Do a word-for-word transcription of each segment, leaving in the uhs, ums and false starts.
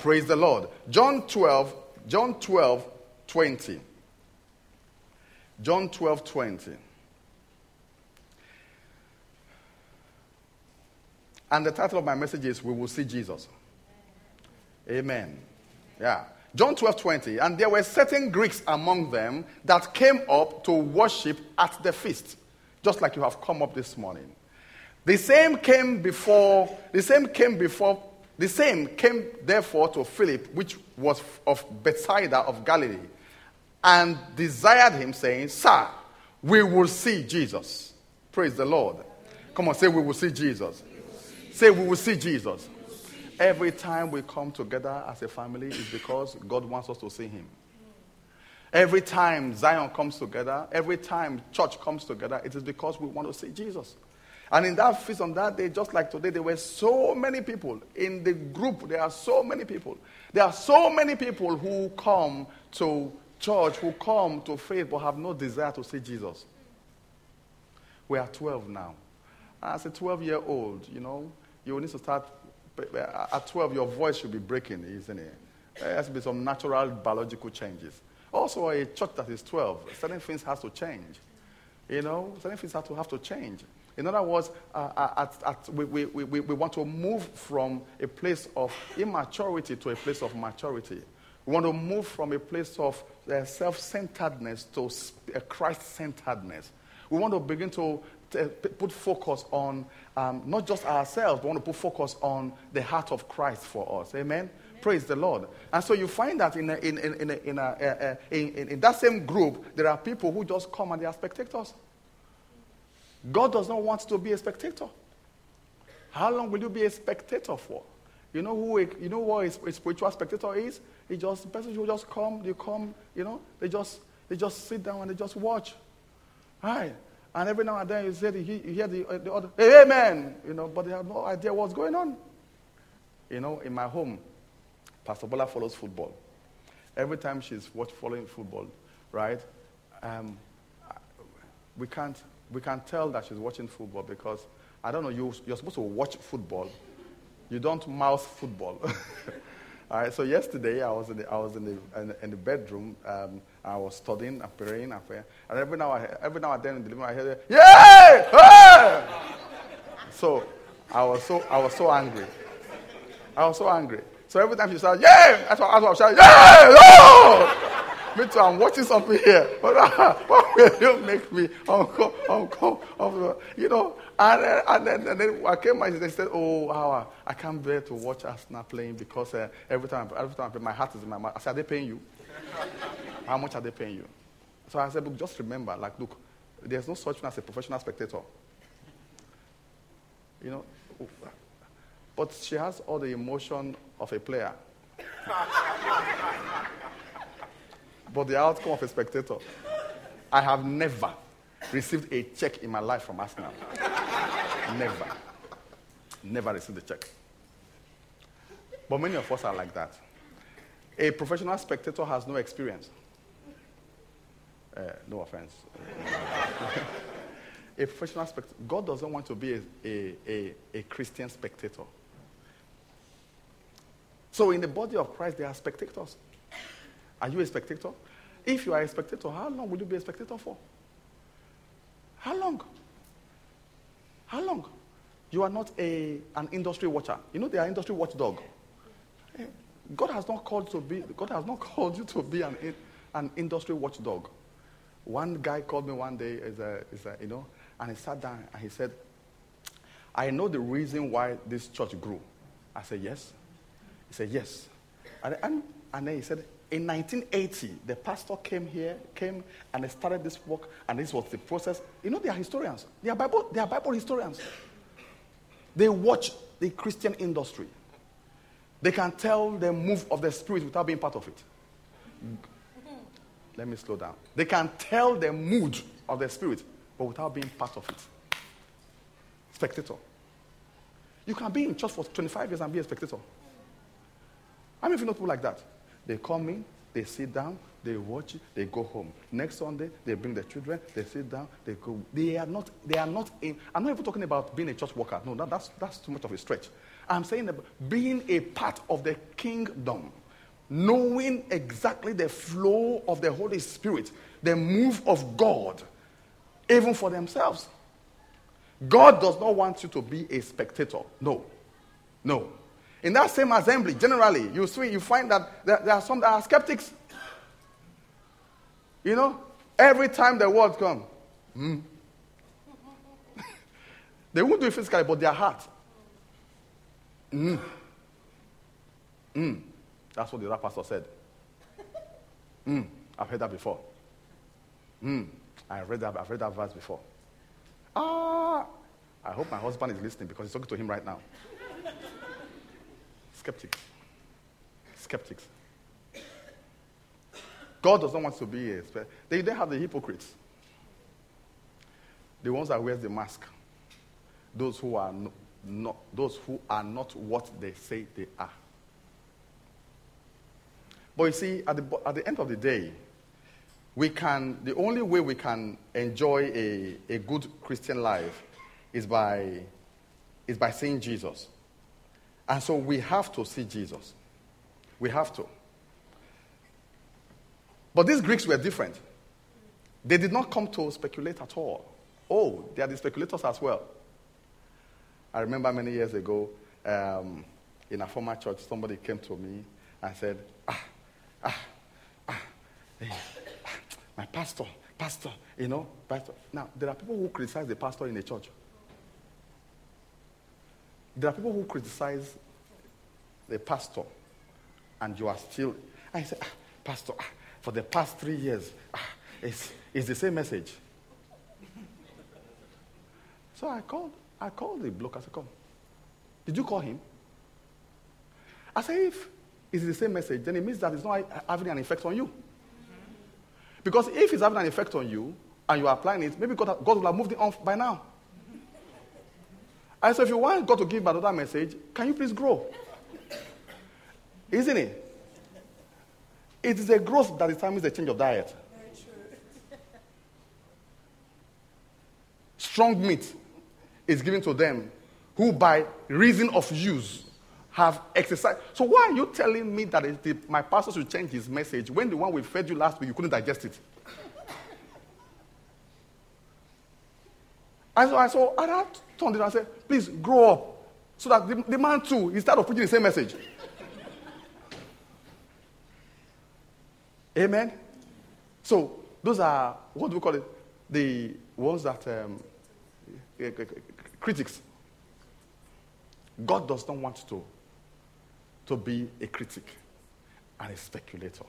Praise the Lord. John twelve, John twelve, twenty. John twelve, twenty. And the title of my message is, We Will See Jesus. Amen. Yeah. John twelve, twenty. And there were certain Greeks among them that came up to worship at the feast, just like you have come up this morning. The same came before, the same came before, the same came therefore to Philip, which was of Bethsaida of Galilee, and desired him, saying, Sir, we will see Jesus. Praise the Lord. Come on, say, we will see Jesus. Say, we will see Jesus. Every time we come together as a family is because God wants us to see him. Every time Zion comes together, every time church comes together, it is because we want to see Jesus. And in that feast on that day, just like today, there were so many people. In the group, there are so many people. There are so many people who come to church, who come to faith, but have no desire to see Jesus. We are twelve now. As a twelve-year-old, you know, you need to start. At twelve, your voice should be breaking, isn't it? There has to be some natural biological changes. Also, a church that is twelve, certain things have to change. You know, certain things have to have to change. In other words, uh, at, at, we, we, we, we want to move from a place of immaturity to a place of maturity. We want to move from a place of uh, self-centeredness to uh, Christ-centeredness. We want to begin to uh, put focus on um, not just ourselves, but we want to put focus on the heart of Christ for us. Amen? Amen. Praise the Lord. And so you find that in, a, in, in, in, a, in, a, uh, uh, in, in, in that same group, there are people who just come and they are spectators. God does not want to be a spectator. How long will you be a spectator for? You know who? A, you know what a spiritual spectator is? It just person who just come, they come, you know, they just they just sit down and they just watch. Right? And every now and then you say the, you hear the, uh, the other, hey, amen, you know, but they have no idea what's going on. You know, in my home, Pastor Bola follows football. Every time she's watch following football, right? Um, we can't. We can tell that she's watching football because, I don't know, you, you're supposed to watch football. You don't mouth football. All right, so yesterday I was in the, I was in the, in the, in the bedroom. Um, I was studying and praying and praying. And every now, I, every now and then in the living room I hear, yeah! Hey! So I was so, I was so angry. I was so angry. So every time she said, yeah! That's what, that's what I was shouting, yeah! Oh! Me too, I'm watching something here. But uh, what will you make me uncomfortable? You know, and, uh, and, then, and then I came and they said, oh, how I can't bear to watch Arsenal playing because uh, every time every time I play, my heart is in my mouth. I said, are they paying you? How much are they paying you? So I said, look, just remember, like, look, there's no such thing as a professional spectator. You know, but she has all the emotion of a player. But the outcome of a spectator. I have never received a check in my life from Arsenal. Never. Never received a check. But many of us are like that. A professional spectator has no experience. Uh, no offense. A professional spectator. God doesn't want to be a, a, a, a Christian spectator. So in the body of Christ, there are spectators. Are you a spectator? If you are a spectator, how long will you be a spectator for? How long? How long? You are not a, an industry watcher. You know they are industry watchdog. God has not called to be. God has not called you to be an an industry watchdog. One guy called me one day, is a, is a, you know, and he sat down and he said, "I know the reason why this church grew." I said, "Yes." He said, "Yes," and and, and then he said, in nineteen eighty, the pastor came here, came and they started this work, and this was the process. You know, they are historians. They are Bible, they are Bible historians. They watch the Christian industry. They can tell the move of the Spirit without being part of it. Let me slow down. They can tell the mood of the Spirit, but without being part of it. Spectator. You can be in church for twenty-five years and be a spectator. How many of you know people like that? They come in, they sit down, they watch it, they go home. Next Sunday, they bring their children, they sit down, they go. They are not, they are not in, I'm not even talking about being a church worker. No, that, that's, that's too much of a stretch. I'm saying about being a part of the kingdom, knowing exactly the flow of the Holy Spirit, the move of God, even for themselves. God does not want you to be a spectator. No. No. In that same assembly, generally, you see, you find that there, there are some that are skeptics. You know, every time the word comes, mm, they won't do it physically, but their heart. Mm. Mm. That's what the other pastor said. Mm. I've heard that before. Mm. I read that, I've read that verse before. Ah, I hope my husband is listening because he's talking to him right now. Skeptics. Skeptics. God does not want to be a... They then have the hypocrites. The ones that wear the mask. Those who are no, not, those who are not what they say they are. But you see, at the, at the end of the day, we can, the only way we can enjoy a, a good Christian life is by, is by seeing Jesus. And so we have to see Jesus. We have to. But these Greeks were different. They did not come to speculate at all. Oh, they are the speculators as well. I remember many years ago, um, in a former church, somebody came to me and said, ah, ah, ah, hey, my pastor, pastor, you know, pastor. Now, there are people who criticize the pastor in the church. There are people who criticize the pastor, and you are still, I say, ah, pastor, ah, for the past three years, ah, it's, it's the same message. So I called, I called the bloke, I said, come. Did you call him? I said, if it's the same message, then it means that it's not having an effect on you. Because if it's having an effect on you, and you are applying it, maybe God, God will have moved it on by now. I said, if you want God to give another message, can you please grow? Isn't it? It is a growth that determines the change of diet. Very true. Strong meat is given to them who by reason of use have exercised. So why are you telling me that the, my pastor should change his message when the one we fed you last week, you couldn't digest it? And so I saw, and I turned it and I said, please grow up. So that the, the man too, instead of preaching the same message. Amen? So those are, what do we call it? The ones that, um, critics. God does not want to, to be a critic and a speculator.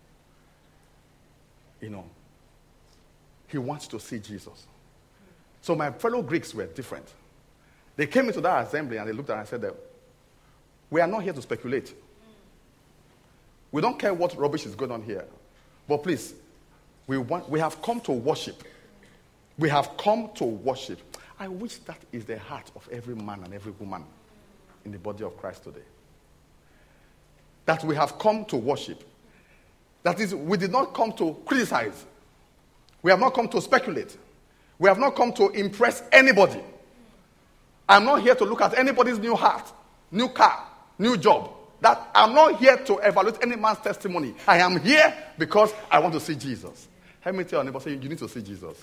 You know, he wants to see Jesus. So my fellow Greeks were different. They came into that assembly and they looked at it and said that we are not here to speculate. We don't care what rubbish is going on here. But please, we want, we have come to worship. We have come to worship. I wish that is the heart of every man and every woman in the body of Christ today. That we have come to worship. That is, we did not come to criticize. We have not come to speculate. We have not come to impress anybody. I'm not here to look at anybody's new heart, new car, new job. That I'm not here to evaluate any man's testimony. I am here because I want to see Jesus. Let me tell your neighbor, say, you need to see Jesus.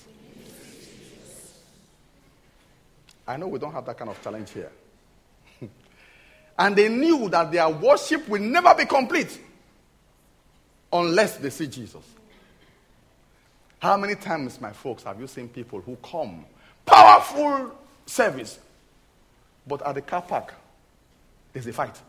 I know we don't have that kind of challenge here. And they knew that their worship will never be complete unless they see Jesus. How many times, my folks, have you seen people who come, powerful service, but at the car park, there's a fight?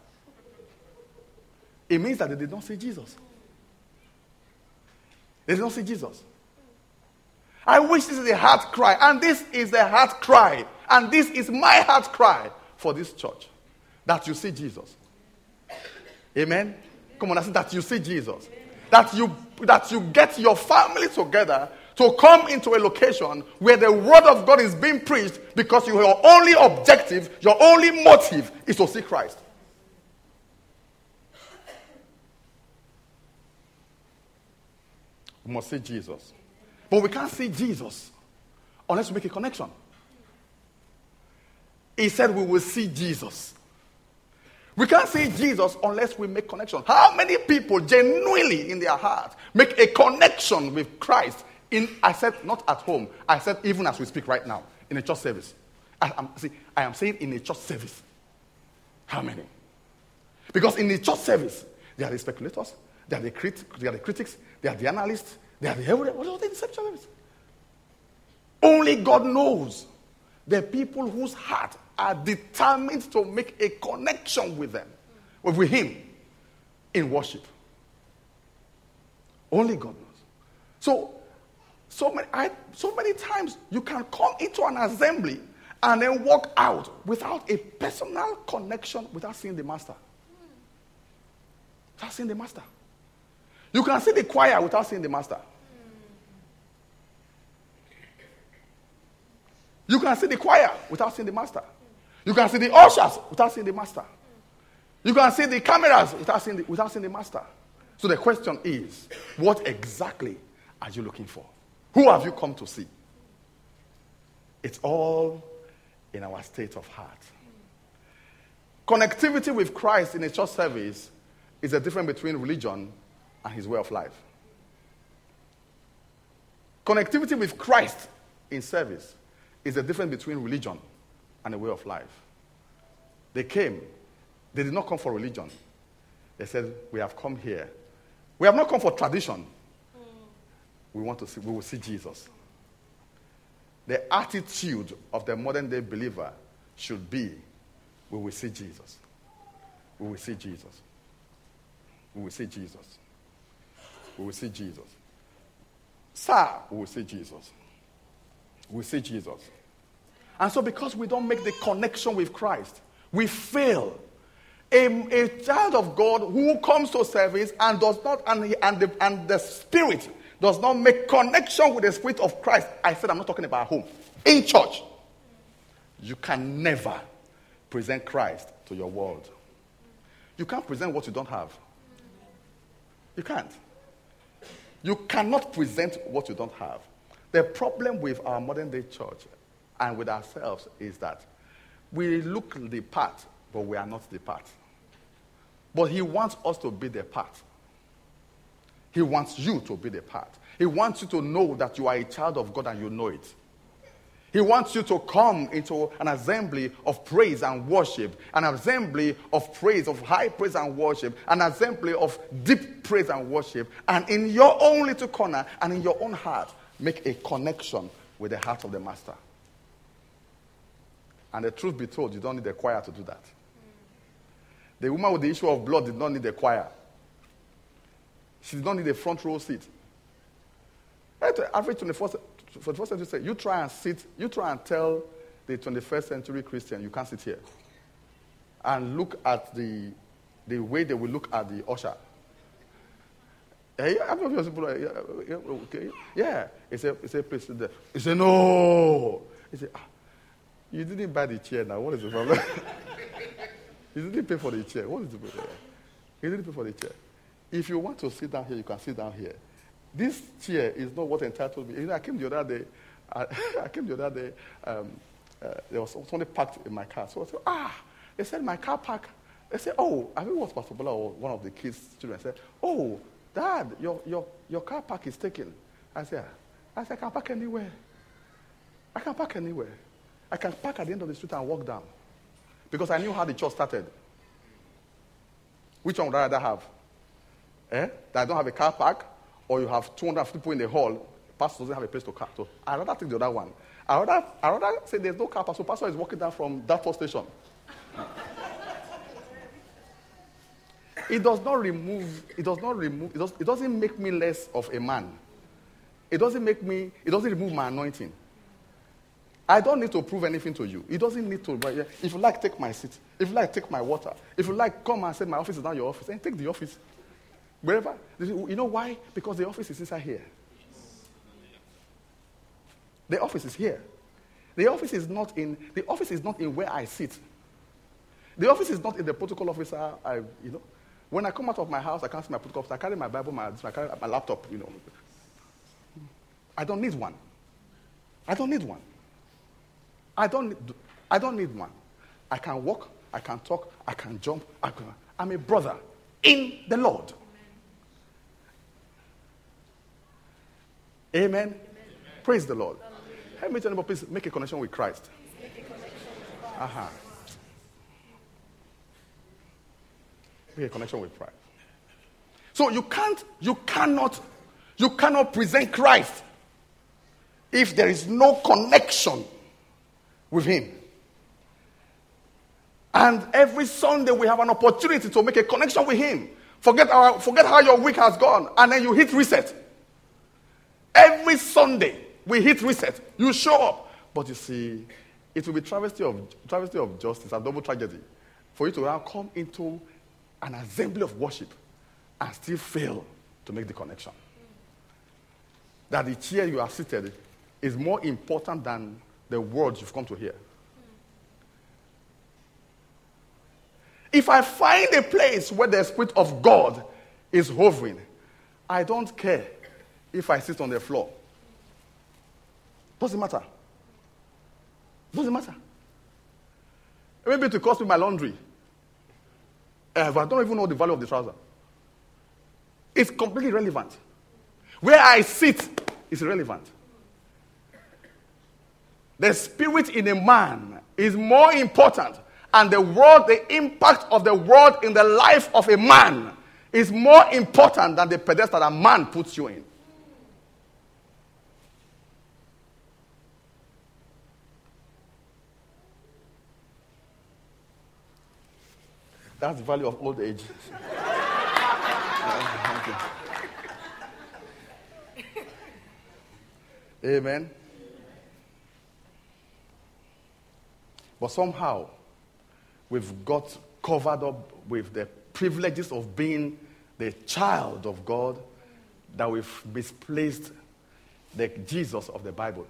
It means that they did not see Jesus. They did not see Jesus. I wish this is a heart cry, and this is the heart cry, and this is my heart cry for this church, that you see Jesus. Amen? Come on, I said that you see Jesus. That you, that you get your family together to come into a location where the word of God is being preached because your only objective, your only motive is to see Christ. We must see Jesus. But we can't see Jesus unless we make a connection. He said we will see Jesus. We can't see Jesus unless we make connection. How many people genuinely in their heart make a connection with Christ? In I said not at home. I said even as we speak right now in a church service. I, I'm, see, I am saying in a church service. How many? Because in the church service, there are the speculators, there are the, crit- there are the critics, there are the analysts, there are the everything. What are they in the church service? Only God knows the people whose heart are determined to make a connection with them, with Him, in worship. Only God knows. So, so many, I, so many times you can come into an assembly and then walk out without a personal connection, without seeing the master. Without seeing the master. You can see the choir without seeing the master. You can see the choir without seeing the master. You can see the ushers without seeing the master. You can see the cameras without seeing the, without seeing the master. So the question is, what exactly are you looking for? Who have you come to see? It's all in our state of heart. Connectivity with Christ in a church service is the difference between religion and his way of life. Connectivity with Christ in service is the difference between religion and a way of life. They came. They did not come for religion. They said, we have come here. We have not come for tradition. We want to see, we will see Jesus. The attitude of the modern day believer should be, we will see Jesus. We will see Jesus. We will see Jesus. We will see Jesus. Sir, we will see Jesus. We will see Jesus. And so because we don't make the connection with Christ, we fail. A, a child of God who comes to service and does not, and, he, and, the, and the Spirit does not make connection with the Spirit of Christ. I said I'm not talking about home. In church, you can never present Christ to your world. You can't present what you don't have. You can't. You cannot present what you don't have. The problem with our modern day church and with ourselves is that we look the part, but we are not the part. But he wants us to be the part. He wants you to be the part. He wants you to know that you are a child of God and you know it. He wants you to come into an assembly of praise and worship, an assembly of praise, of high praise and worship, an assembly of deep praise and worship, and in your own little corner and in your own heart, make a connection with the heart of the Master. And the truth be told, you don't need a choir to do that. The woman with the issue of blood did not need a choir. She did not need a front row seat. Average twenty-first century say, you try and sit, you try and tell the twenty-first century Christian you can't sit here. And look at the the way they will look at the usher. Okay. Yeah. He said, he said, please sit there. He said, no. He said, ah, you didn't buy the chair now. What is the problem? You didn't pay for the chair. What is the problem? You didn't pay for the chair. If you want to sit down here, you can sit down here. This chair is not what entitled me. You know, I came the other day. I, I came the other day. Um, uh, there was somebody parked in my car. So I said, ah, they said my car park. They said, oh, I think it was Pastor Bola or one of the kids' children said, oh, Dad, your your your car park is taken. I said, I said, I can park anywhere. I can park anywhere. I can park at the end of the street and walk down. Because I knew how the church started. Which one would I rather have? Eh? That I don't have a car park, or you have two hundred fifty people in the hall, pastor doesn't have a place to car. So I'd rather take the other one. I'd rather, I'd rather say there's no car park, so pastor is walking down from that bus station. It does not remove, it does not remove, it, does, it doesn't make me less of a man. It doesn't make me, it doesn't remove my anointing. I don't need to prove anything to you. It doesn't need to, but if you like, take my seat. If you like, take my water. If you like, come and say my office is not your office, and take the office. Wherever. You know why? Because the office is inside here. The office is here. The office is not in, the office is not in where I sit. The office is not in the protocol officer, I, you know. When I come out of my house, I can't see my protocol officer. I carry my Bible, my, I carry my laptop, you know. I don't need one. I don't need one. I don't need, I don't need one. I can walk I can talk, I can jump, I can, I'm a brother in the Lord. Amen? Amen. Praise the Lord. Help me tell you, please make a connection with Christ. Uh-huh. Make a connection with Christ. So you can't, you cannot, you cannot present Christ if there is no connection with him. And every Sunday we have an opportunity to make a connection with him. Forget our, forget how your week has gone, and then you hit reset. Every Sunday we hit reset. You show up, but you see, it will be travesty of travesty of justice, a double tragedy, for you to now come into an assembly of worship and still fail to make the connection. That the chair you are seated is more important than the words you've come to hear. If I find a place where the Spirit of God is hovering, I don't care if I sit on the floor. Doesn't matter. Doesn't matter. Maybe to cost me my laundry. Uh, but I don't even know the value of the trouser. It's completely irrelevant. Where I sit is irrelevant. The spirit in a man is more important, and the world, the impact of the world in the life of a man is more important than the pedestal that man puts you in. That's the value of old age. Amen. But somehow, we've got covered up with the privileges of being the child of God, that we've misplaced the Jesus of the Bible.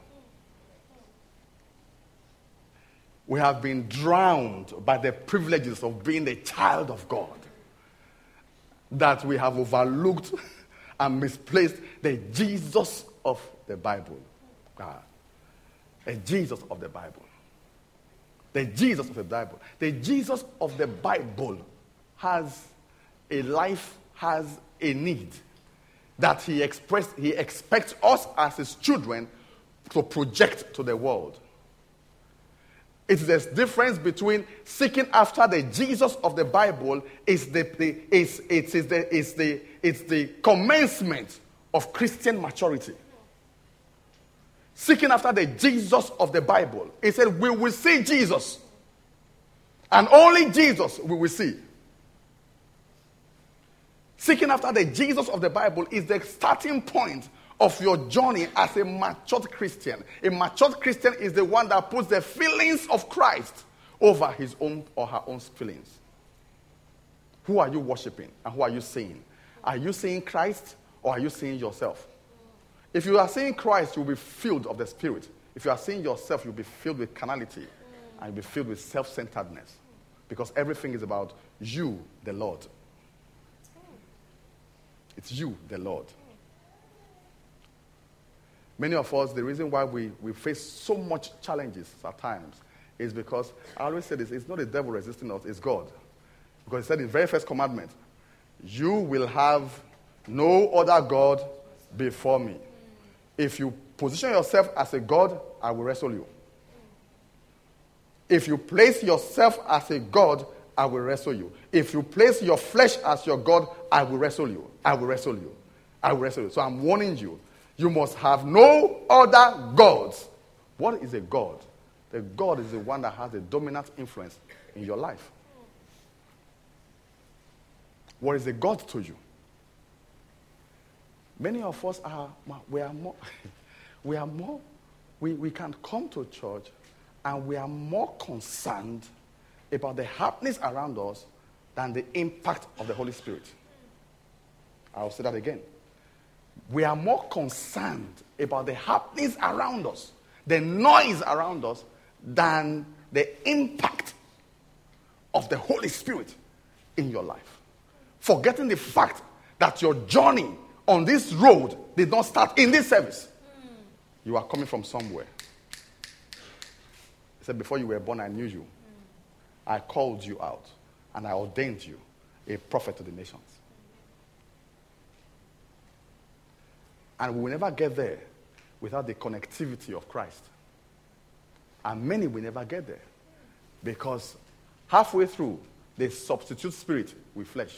We have been drowned by the privileges of being the child of God, that we have overlooked and misplaced the Jesus of the Bible. God. The Jesus of the Bible. The Jesus of the Bible. The Jesus of the Bible has a life, has a need that he expressed, he expects us as his children to project to the world. It's the difference between seeking after the Jesus of the Bible is the, the is it is the is the it's the commencement of Christian maturity. Seeking after the Jesus of the Bible, he said, we will see Jesus, and only Jesus we will see. Seeking after the Jesus of the Bible is the starting point of your journey as a matured Christian. A matured Christian is the one that puts the feelings of Christ over his own or her own feelings. Who are you worshiping and who are you seeing? Are you seeing Christ or are you seeing yourself? If you are seeing Christ, you'll be filled of the Spirit. If you are seeing yourself, you'll be filled with carnality and you'll be filled with self-centeredness, because everything is about you, the Lord. It's you, the Lord. Many of us, the reason why we, we face so much challenges at times is because, I always say this, it's not the devil resisting us, it's God. Because he said in the very first commandment, you will have no other God before me. If you position yourself as a God, I will wrestle you. If you place yourself as a God, I will wrestle you. If you place your flesh as your God, I will wrestle you. I will wrestle you. I will wrestle you. So I'm warning you. You must have no other gods. What is a God? The God is the one that has a dominant influence in your life. What is a God to you? Many of us are, we are more, we are more, we, we can come to church and we are more concerned about the happenings around us than the impact of the Holy Spirit. I'll say that again. We are more concerned about the happenings around us, the noise around us, than the impact of the Holy Spirit in your life. Forgetting the fact that your journey on this road did not start in this service. Mm. You are coming from somewhere. He said, before you were born, I knew you. Mm. I called you out, and I ordained you a prophet to the nations. And we will never get there without the connectivity of Christ. And many will never get there because halfway through, they substitute spirit with flesh.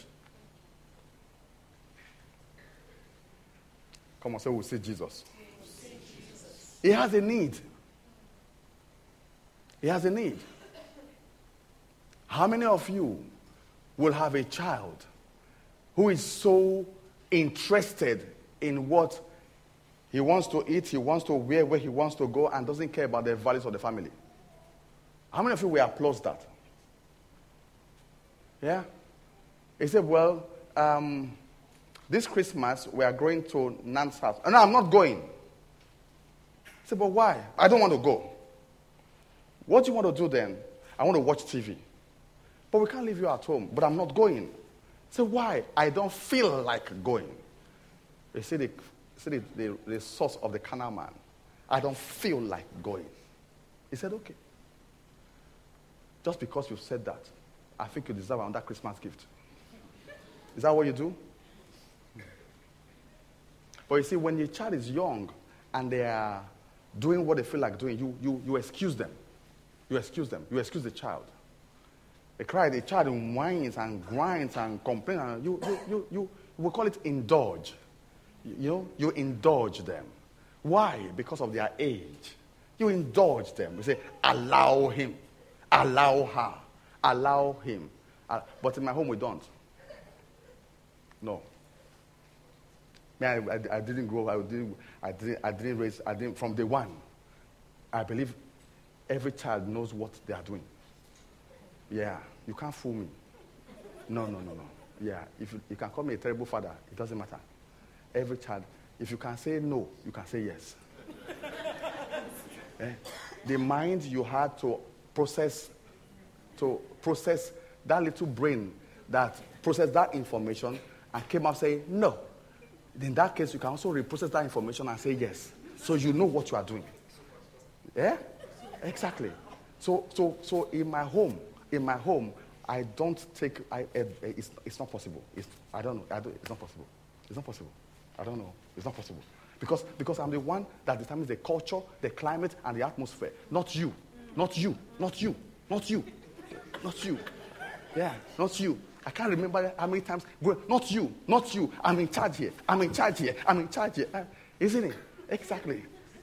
Come on, say we'll see Jesus. We'll see Jesus. He has a need. He has a need. How many of you will have a child who is so interested in what he wants to eat, he wants to wear, where he wants to go, and doesn't care about the values of the family? How many of you will applaud that? Yeah? He said, well, um, this Christmas we are going to Nan's house. No, I'm not going. He said, but why? I don't want to go. What do you want to do then? I want to watch T V. But we can't leave you at home. But I'm not going. He said, why? I don't feel like going. They say the, say the, the, the source of the carnal man. I don't feel like going. He said, okay. Just because you said that, I think you deserve another Christmas gift. Is that what you do? But you see, when your child is young and they are doing what they feel like doing, you, you, you excuse them. You excuse them. You excuse the child. They cry, the child whines and grinds and complains. And you, you, you, you, we call it indulge. You know, you indulge them. Why? Because of their age. You indulge them. You say, allow him. Allow her. Allow him. Uh, but in my home, we don't. No. I, I, I didn't grow up. I didn't, I didn't, I didn't raise, I didn't, from day one. I believe every child knows what they are doing. Yeah, you can't fool me. No, no, no, no. Yeah, if you, you can call me a terrible father, it doesn't matter. Every child, if you can say no, you can say yes. eh? The mind you had to process, to process that little brain that processed that information and came out saying no. In that case, you can also reprocess that information and say yes. So you know what you are doing. Yeah? Exactly. So, so, so in my home, in my home, I don't take. I, I, it's, it's not possible. It's, I don't know. I don't, it's not possible. It's not possible. I don't know. It's not possible because because I'm the one that determines the culture, the climate, and the atmosphere. Not you. Not you. Not you. Not you. Not you. Yeah. Not you. I can't remember how many times. Not you. Not you. I'm in charge here. I'm in charge here. I'm in charge here. Uh, isn't it? Exactly.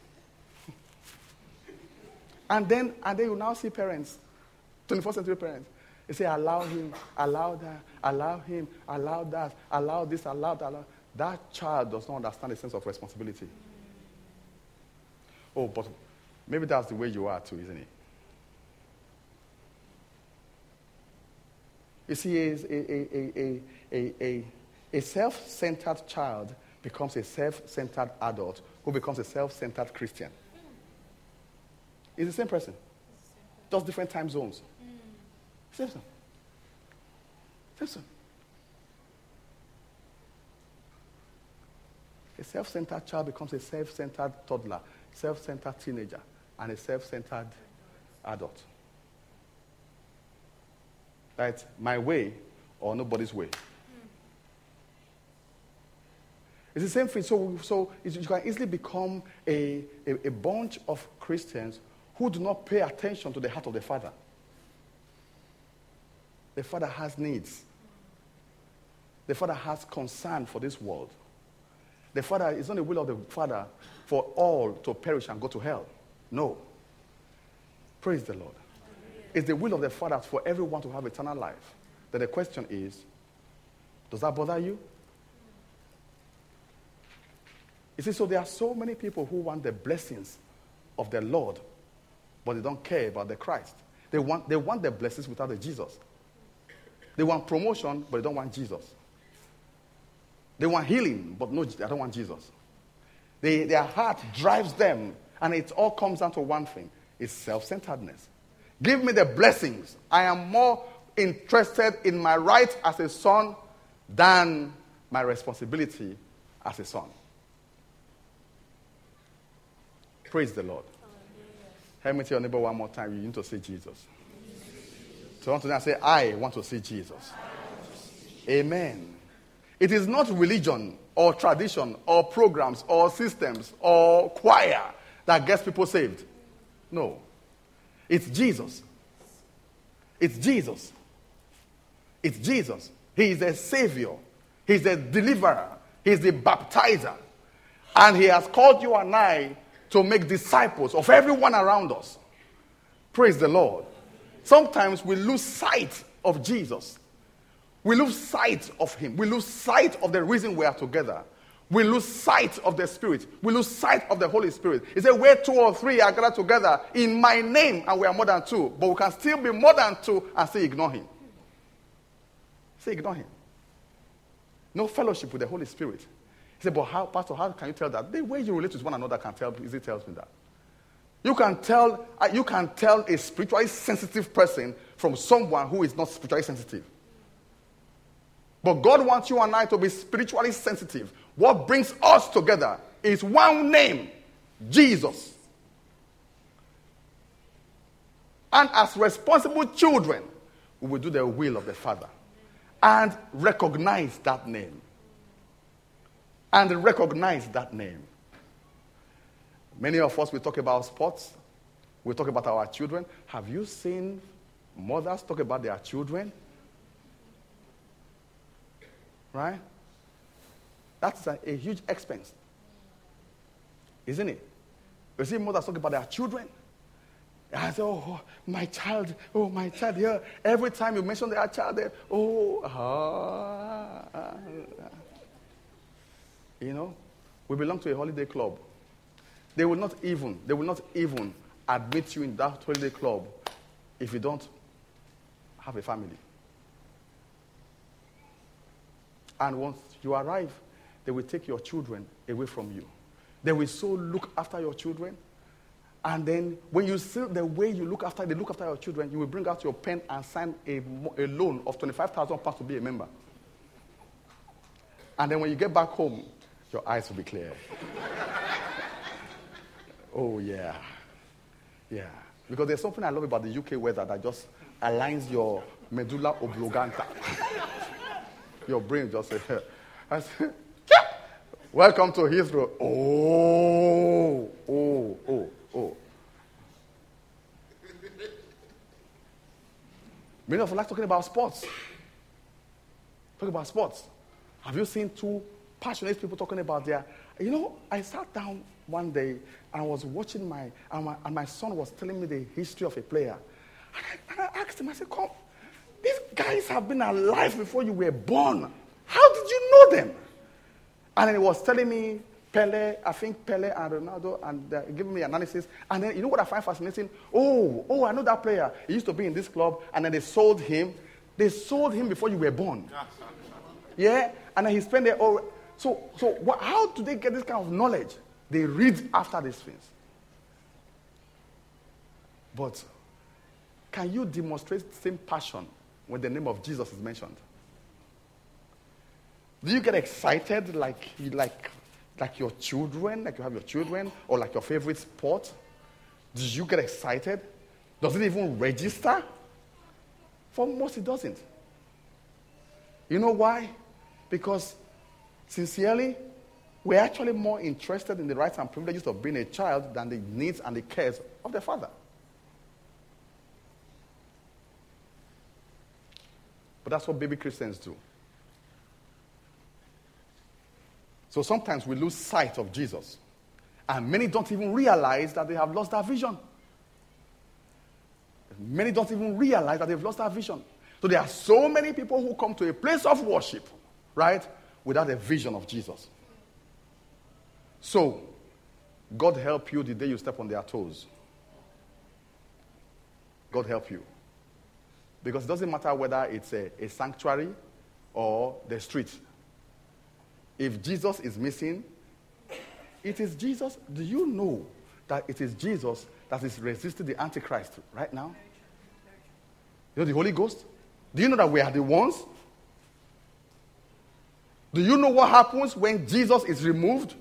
And then, and then you now see parents, twenty-first century parents. They say, allow him, allow that, allow him, allow that, allow this, allow that. Allow. That child does not understand the sense of responsibility. Oh, but maybe that's the way you are too, isn't it? You see, a, a, a, a, a, a self-centered child becomes a self-centered adult who becomes a self-centered Christian. It's the same person. Just different time zones. Mm. Same son. Same son. A self-centered child becomes a self-centered toddler, self-centered teenager, and a self-centered adult. Right? My way or nobody's way. Mm. It's the same thing. So, so you can easily become a, a, a bunch of Christians who do not pay attention to the heart of the Father. The Father has needs. The Father has concern for this world. The Father, it's not the will of the Father for all to perish and go to hell. No. Praise the Lord. It's the will of the Father for everyone to have eternal life. Then the question is, does that bother you? You see, so there are so many people who want the blessings of the Lord, but they don't care about the Christ. They want, they want the blessings without the Jesus. They want promotion, but they don't want Jesus. They want healing, but no, they don't want Jesus. They, their heart drives them, and it all comes down to one thing. It's self-centeredness. Give me the blessings. I am more interested in my right as a son than my responsibility as a son. Praise the Lord. Help me to your neighbor one more time. You need to say Jesus. Turn to them and say, I want to see Jesus. Amen. It is not religion or tradition or programs or systems or choir that gets people saved. No. It's Jesus. It's Jesus. It's Jesus. He is a savior. He's a deliverer. He's the baptizer. And he has called you and I to make disciples of everyone around us. Praise the Lord. Sometimes we lose sight of Jesus. We lose sight of him. We lose sight of the reason we are together. We lose sight of the Spirit. We lose sight of the Holy Spirit. He said, where two or three are gathered together in my name, and we are more than two. But we can still be more than two and still ignore him. Say ignore him. No fellowship with the Holy Spirit. He said, but how, Pastor, how can you tell that? The way you relate with one another can tell, easily tells me that. You can tell, you can tell a spiritually sensitive person from someone who is not spiritually sensitive. But God wants you and I to be spiritually sensitive. What brings us together is one name, Jesus. And as responsible children, we will do the will of the Father. And recognize that name. And recognize that name. Many of us, we talk about sports. We talk about our children. Have you seen mothers talk about their children? Right? That's a, a huge expense. Isn't it? You see mothers talk about their children. I say, oh, my child, oh, my child here. Every time you mention their child, they, oh, ah, ah. You know, we belong to a holiday club. They will not even, they will not even admit you in that holiday club if you don't have a family. And once you arrive, they will take your children away from you. They will so look after your children. And then when you see the way you look after, they look after your children, you will bring out your pen and sign a, a loan of twenty-five thousand pounds to be a member. And then when you get back home, your eyes will be clear. Oh, yeah. Yeah. Because there's something I love about the U K weather that just aligns your medulla oblongata. Your brain just says, I say, welcome to Heathrow. Oh, oh, oh, oh. Many of us like talking about sports. Talking about sports. Have you seen two passionate people talking about their... You know, I sat down one day and I was watching my... And my, and my son was telling me the history of a player. And I, and I asked him, I said, come, these guys have been alive before you were born. How did you know them? And then he was telling me Pele, I think Pele and Ronaldo, and uh, giving me analysis. And then, you know what I find fascinating? Oh, oh, I know that player. He used to be in this club, and then they sold him. They sold him before you were born. Yeah? And then he spent there. Oh, so, so what, how do they get this kind of knowledge? They read after these things. But can you demonstrate the same passion when the name of Jesus is mentioned? Do you get excited like, like, like your children, like you have your children, or like your favorite sport? Do you get excited? Does it even register? For most, it doesn't. You know why? Because, sincerely, we're actually more interested in the rights and privileges of being a child than the needs and the cares of the father. But that's what baby Christians do. So sometimes we lose sight of Jesus. And many don't even realize that they have lost that vision. Many don't even realize that they've lost that vision. So there are so many people who come to a place of worship, right, without a vision of Jesus. So, God help you the day you step on their toes. God help you. Because it doesn't matter whether it's a, a sanctuary or the street. If Jesus is missing, it is Jesus. Do you know that it is Jesus that is resisting the Antichrist right now? You know the Holy Ghost? Do you know that we are the ones? Do you know what happens when Jesus is removed?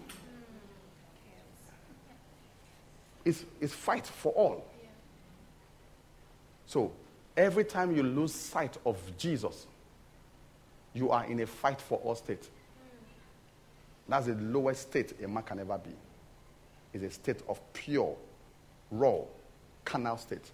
It's, it's fight for all. So, Every time you lose sight of Jesus, you are in a fight for all state. That's the lowest state a man can ever be. It's a state of pure, raw, carnal state.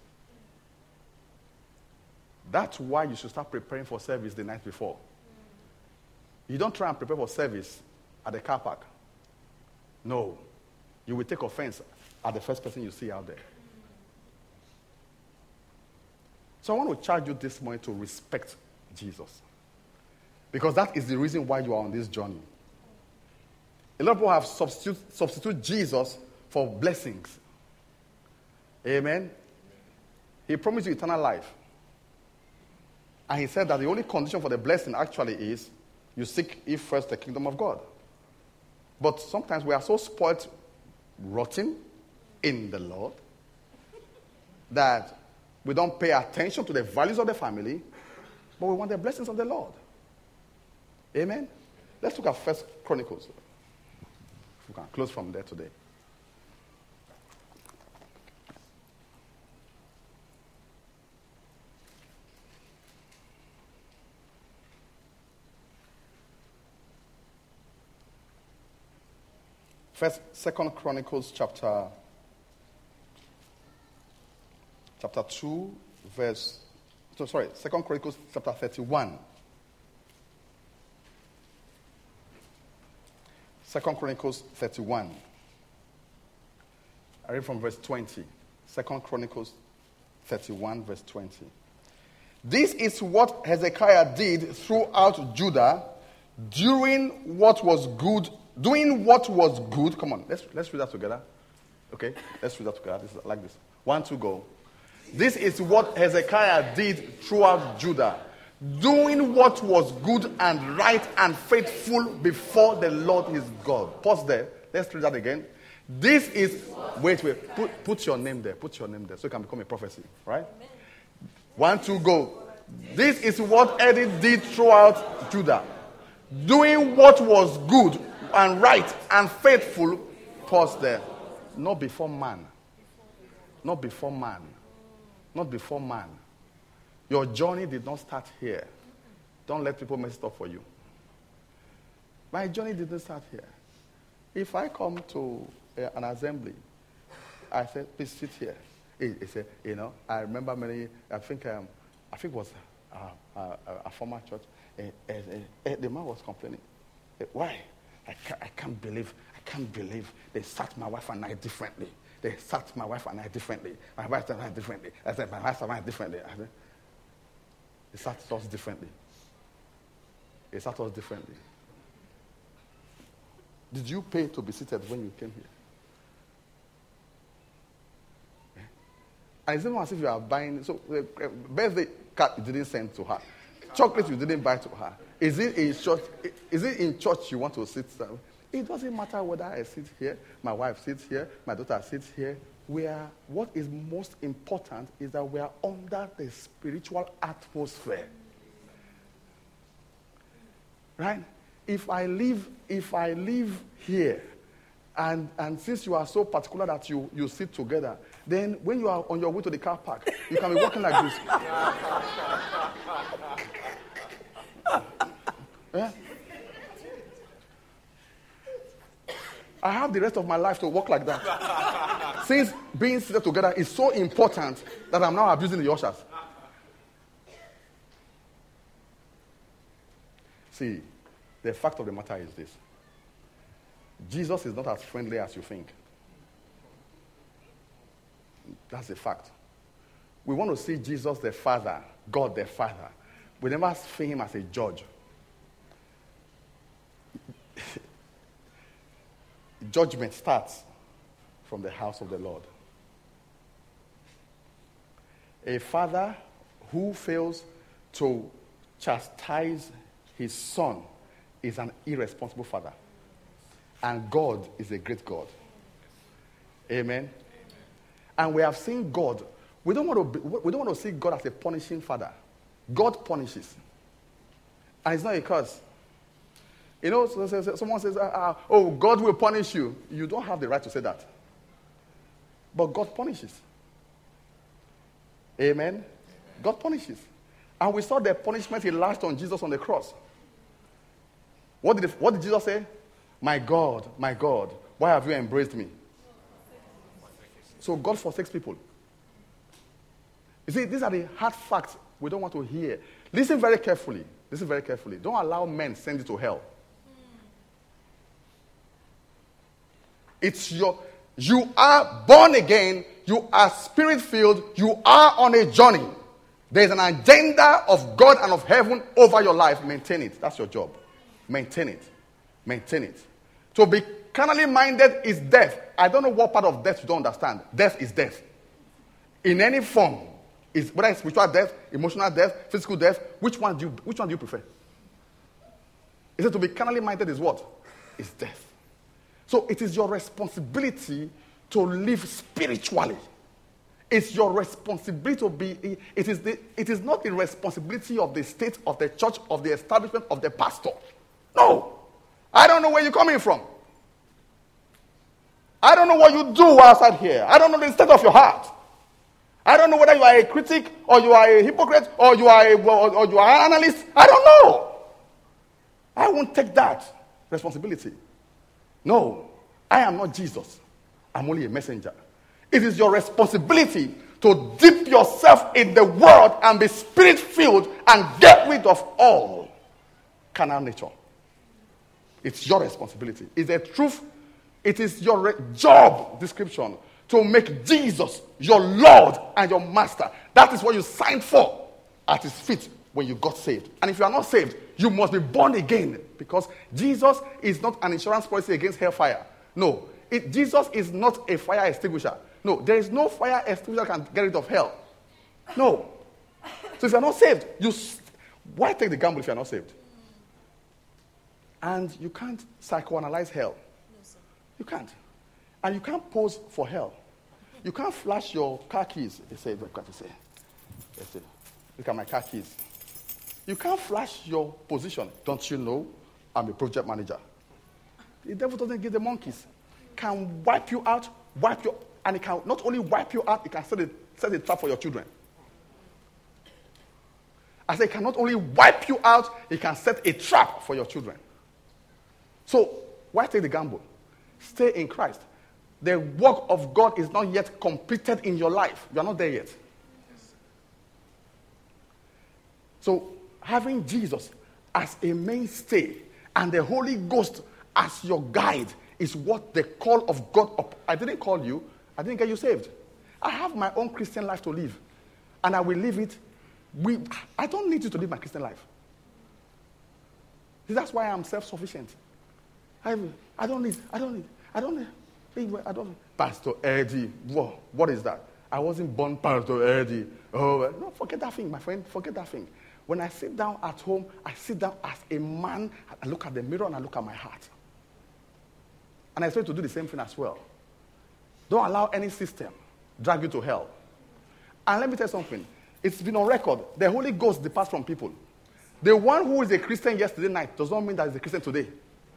That's why you should start preparing for service the night before. You don't try and prepare for service at the car park. No. You will take offense at the first person you see out there. So I want to charge you this morning to respect Jesus. Because that is the reason why you are on this journey. A lot of people have substitute, substitute Jesus for blessings. Amen? He promised you eternal life. And he said that the only condition for the blessing actually is you seek ye first the kingdom of God. But sometimes we are so spoiled, rotten in the Lord, that we don't pay attention to the values of the family, but we want the blessings of the Lord. Amen? Let's look at First Chronicles. We can close from there today. First, Second Chronicles chapter chapter two, verse. So sorry, Second Chronicles chapter thirty-one. Second Chronicles thirty-one. I read from verse twenty. Second Chronicles thirty-one, verse twenty. This is what Hezekiah did throughout Judah during what was good, doing what was good. Come on, let's let's read that together. Okay, let's read that together. This is like this. One, two, go. This is what Hezekiah did throughout Judah, doing what was good and right and faithful before the Lord his God. Pause there. Let's read that again. This is, wait, wait, put, put your name there. Put your name there so it can become a prophecy. Right? One, two, go. This is what Edith did throughout Judah, doing what was good and right and faithful. Pause there. Not before man. Not before man. Not before man. Your journey did not start here. Don't let people mess it up for you. My journey didn't start here. If I come to uh, an assembly, I said, please sit here. He, he said, you know, I remember many, I think um, I think it was uh, uh, a former church. Uh, uh, uh, the man was complaining. Uh, why? I can't, I can't believe, I can't believe they sat my wife and I differently. They sat my wife and I differently. My wife and I differently. I said, my wife and I differently. I said, they sat us differently. They sat us differently. Did you pay to be seated when you came here? Yeah. And it's not as if you are buying. So, uh, birthday card you didn't send to her. Chocolate you didn't buy to her. Is it in church? Is it in church you want to sit down? It doesn't matter whether I sit here, my wife sits here, my daughter sits here. We are, what is most important is that we are under the spiritual atmosphere. Right? If I live, if I live here, and, and since you are so particular that you, you sit together, then when you are on your way to the car park, you can be walking like this. Yeah? I have the rest of my life to walk like that. Since being seated together is so important that I'm now abusing the ushers. See, the fact of the matter is this. Jesus is not as friendly as you think. That's the fact. We want to see Jesus the Father, God the Father. We never see him as a judge. Judgment starts from the house of the Lord. A father who fails to chastise his son is an irresponsible father. And God is a great God. Amen? Amen. And we have seen God. We don't want to be, we don't want to see God as a punishing father. God punishes. And it's not a curse. You know, so, so, so someone says, uh, uh, oh, God will punish you. You don't have the right to say that. But God punishes. Amen? God punishes. And we saw the punishment he lashed on Jesus on the cross. What did, what did Jesus say? My God, my God, why have you embraced me? So God forsakes people. You see, these are the hard facts we don't want to hear. Listen very carefully. Listen very carefully. Don't allow men send you to hell. It's your, you are born again, you are spirit-filled, you are on a journey. There's an agenda of God and of heaven over your life. Maintain it. That's your job. Maintain it. Maintain it. To be carnally minded is death. I don't know what part of death you don't understand. Death is death. In any form. Is whether it's spiritual death, emotional death, physical death, which one do you which one do you prefer? Is it to be carnally minded is what? Is death. So it is your responsibility to live spiritually. It's your responsibility to be, it is, the, it is not the responsibility of the state, of the church, of the establishment, of the pastor. No. I don't know where you're coming from. I don't know what you do outside here. I don't know the state of your heart. I don't know whether you are a critic, or you are a hypocrite, or you are a, or, or you are an analyst. I don't know. I won't take that responsibility. No, I am not Jesus. I'm only a messenger. It is your responsibility to dip yourself in the world and be spirit-filled and get rid of all carnal nature. It's your responsibility. It's a truth. It is your re- job description to make Jesus your Lord and your Master. That is what you signed for at his feet when you got saved. And if you are not saved, you must be born again, because Jesus is not an insurance policy against hellfire. No, it, Jesus is not a fire extinguisher. No, there is no fire extinguisher that can get rid of hell. No. So if you are not saved, you why take the gamble if you are not saved? And you can't psychoanalyze hell. No, sir. You can't. And you can't pose for hell. You can't flash your car keys. They say, look at say. They say, look at my car keys. You can't flash your position. Don't you know I'm a project manager? The devil doesn't give the monkeys. Can wipe you out, wipe you, and it can not only wipe you out, it can set a, set a trap for your children. I say it can not only wipe you out, it can set a trap for your children. So, why take the gamble? Stay in Christ. The work of God is not yet completed in your life. You are not there yet. So, having Jesus as a mainstay and the Holy Ghost as your guide is what the call of God up. I didn't call you. I didn't get you saved. I have my own Christian life to live. And I will live it. We, I don't need you to live my Christian life. That's why I'm self-sufficient. I, I don't need, I don't need, I don't need, I don't need. Pastor Eddie, whoa, what is that? I wasn't born Pastor Eddie. Oh, no, forget that thing, my friend. Forget that thing. When I sit down at home, I sit down as a man. I look at the mirror and I look at my heart. And I expect to do the same thing as well. Don't allow any system drag you to hell. And let me tell you something. It's been on record. The Holy Ghost departs from people. The one who is a Christian yesterday night does not mean that he's a Christian today.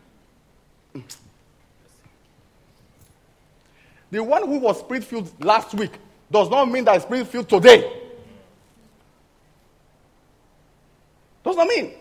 The one who was spirit-filled last week does not mean that he's spirit-filled today. Does not mean.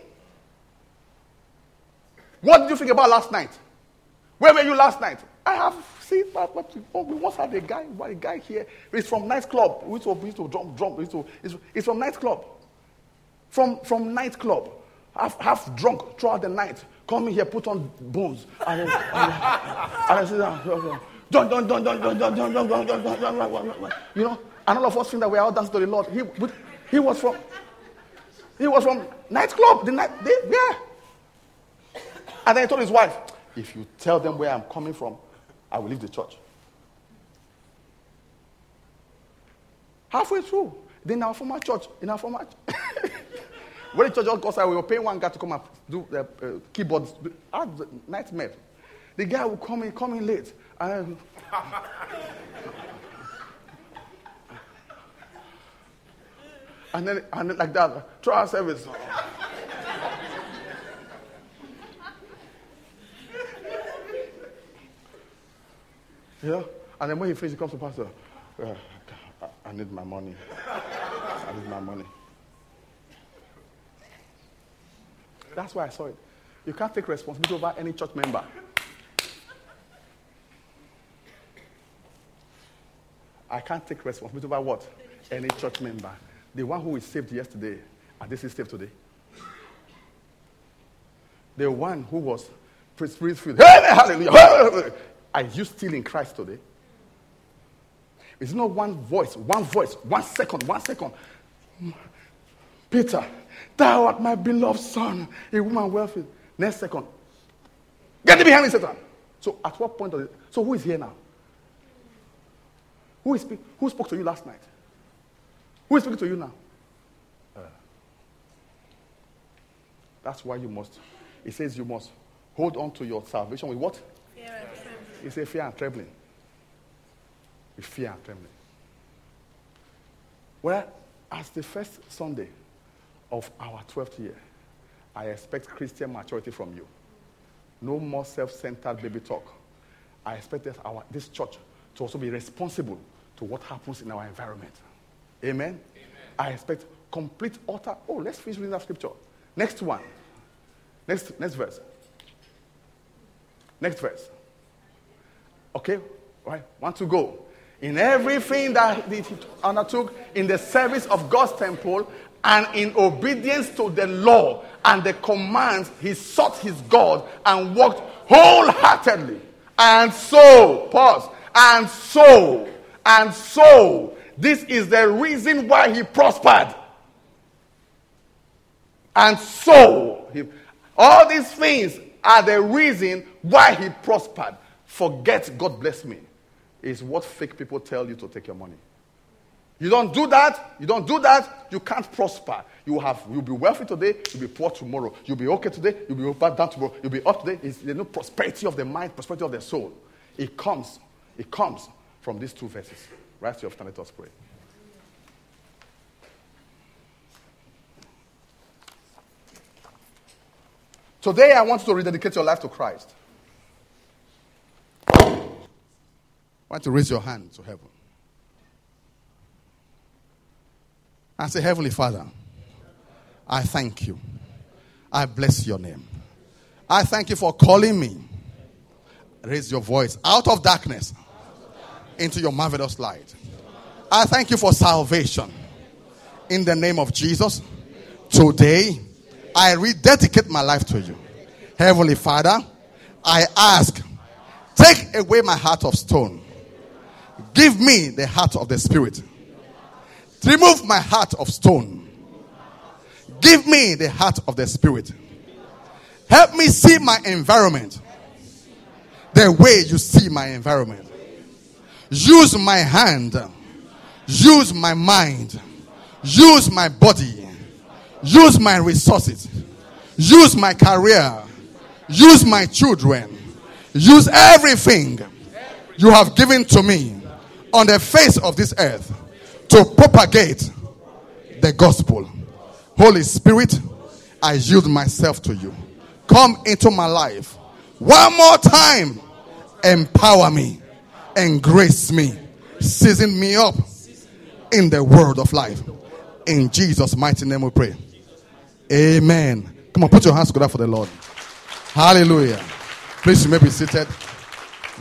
What did you think about last night? Where were you last night? I have seen, but, but we once had a guy, a guy here. He's from nightclub. We used to, we used to drum, drum. We used to, he's, he's from nightclub. From from nightclub, half half drunk throughout the night. Come in here, put on booze, and then, and I sit down. Dun, dun, dun, dun, dun, dun, dun, dun, dun, dun, dun, dun, dun. You know, and all of us think that we are all dancing to the Lord. He he was from he was from nightclub. The night, they, yeah. And then he told his wife, if you tell them where I'm coming from, I will leave the church. Halfway through, then in our former church, in our former when the church just got started, we were paying one guy to come and do the uh, keyboards. I had the nightmare. The guy would come in, come in late. And, and then, and then like that, try our service. Yeah, and then when he finishes, he comes to pastor. Uh, I need my money. I need my money. That's why I saw it. You can't take responsibility over any church member. I can't take responsibility over what? Any church member. The one who was saved yesterday, are they still saved today? The one who was spirit-filled, hallelujah, are you still in Christ today? It's not one voice, one voice, one second, one second. Peter, thou art my beloved son, a woman well filled. Next second, get thee behind me, Satan. So at what point does it? So who is here now? Who is speak, Who spoke to you last night? Who is speaking to you now? Uh, that's why you must. It says you must hold on to your salvation with what? Fear and trembling. It says fear and trembling. With fear and trembling. Well, as the first Sunday of our twelfth year, I expect Christian maturity from you. No more self-centered baby talk. I expect that our, this church to also be responsible to what happens in our environment. Amen? Amen. I expect complete utter. Oh, let's finish reading that scripture. Next one. Next, next verse. Next verse. Okay? All right. Want to go. In everything that he undertook in the service of God's temple and in obedience to the law and the commands, he sought his God and worked wholeheartedly. And so, pause, and so, and so, this is the reason why he prospered. And so, he, all these things are the reason why he prospered. Forget God bless me. Is what fake people tell you to take your money. You don't do that, you don't do that, you can't prosper. You have, you'll be wealthy today, you'll be poor tomorrow. You'll be okay today, you'll be bad down tomorrow. You'll be up today. It's the no prosperity of the mind, prosperity of the soul. It comes, it comes from these two verses. Rise to your feet and let us pray. Today I want you to rededicate your life to Christ. I want you to raise your hand to heaven. And say, Heavenly Father, I thank you. I bless your name. I thank you for calling me. Raise your voice out of darkness into your marvelous light. I thank you for salvation. In the name of Jesus, today I rededicate my life to you. Heavenly Father, I ask, take away my heart of stone. Give me the heart of the Spirit. Remove my heart of stone. Give me the heart of the Spirit. Help me see my environment the way you see my environment. Use my hand. Use my mind. Use my body. Use my resources. Use my career. Use my children. Use everything you have given to me on the face of this earth to propagate the gospel. Holy Spirit, I yield myself to you. Come into my life. One more time, empower me and grace me. Season me up in the word of life. In Jesus' mighty name we pray. Amen. Come on, put your hands together for the Lord. Hallelujah. Please, you may be seated.